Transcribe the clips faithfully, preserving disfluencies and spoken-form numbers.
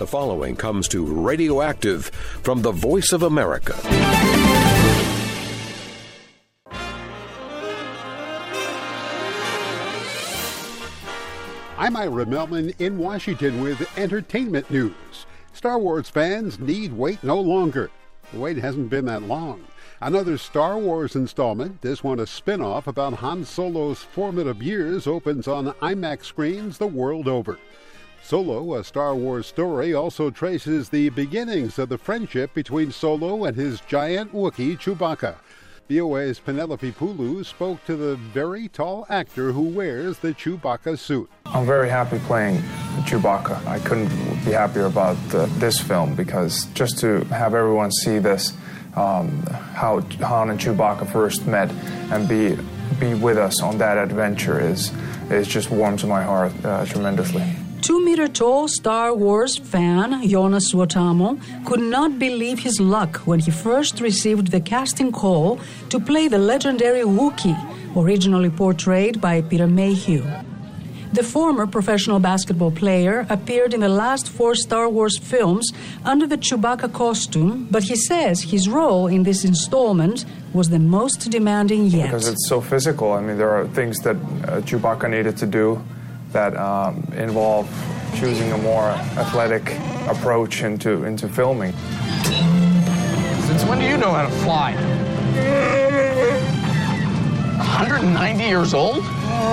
The following comes to Radioactive from the Voice of America. I'm Ira Melman in Washington with entertainment news. Star Wars fans need wait no longer. The wait hasn't been that long. Another Star Wars installment, this one a spin-off about Han Solo's formative years, opens on IMAX screens the world over. Solo, a Star Wars story, also traces the beginnings of the friendship between Solo and his giant Wookiee Chewbacca. V O A's Penelope Pulu spoke to the very tall actor who wears the Chewbacca suit. I'm very happy playing Chewbacca. I couldn't be happier about uh, this film because just to have everyone see this, um, how Han and Chewbacca first met and be be with us on that adventure is, is just warms my heart uh, tremendously. Two-meter-tall Star Wars fan Jonas Suotamo could not believe his luck when he first received the casting call to play the legendary Wookiee, originally portrayed by Peter Mayhew. The former professional basketball player appeared in the last four Star Wars films under the Chewbacca costume, but he says his role in this installment was the most demanding yet. Because it's so physical. I mean, there are things that uh, Chewbacca needed to do that um, involve choosing a more athletic approach into into filming. Since when do you know how to fly? one hundred ninety years old?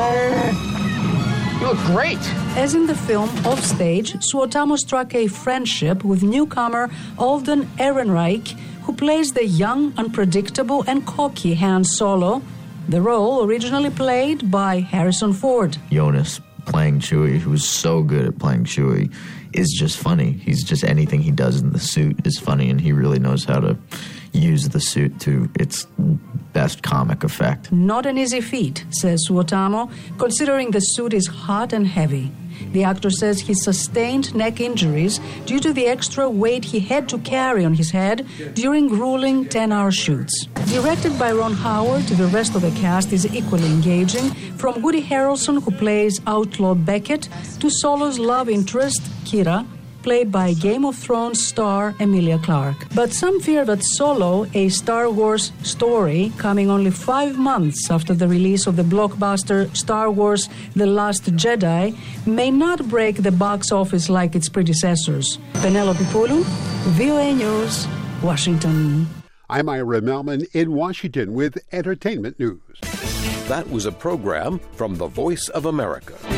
You look great. As in the film Offstage, Suotamo struck a friendship with newcomer Alden Ehrenreich, who plays the young, unpredictable, and cocky Han Solo, the role originally played by Harrison Ford. Jonas playing Chewie, who was so good at playing Chewie, is just funny. He's just, anything he does in the suit is funny, and he really knows how to use the suit to its best comic effect. Not an easy feat, says Suotamo, considering the suit is hot and heavy. The actor says he sustained neck injuries due to the extra weight he had to carry on his head during grueling ten-hour shoots. Directed by Ron Howard, the rest of the cast is equally engaging, from Woody Harrelson, who plays Outlaw Beckett, to Solo's love interest, Kira, played by Game of Thrones star Emilia Clarke. But some fear that Solo, a Star Wars story coming only five months after the release of the blockbuster Star Wars The Last Jedi, may not break the box office like its predecessors. Penelope Pulu, V O A News, Washington. I'm Ira Melman in Washington with entertainment news. That was a program from the Voice of America.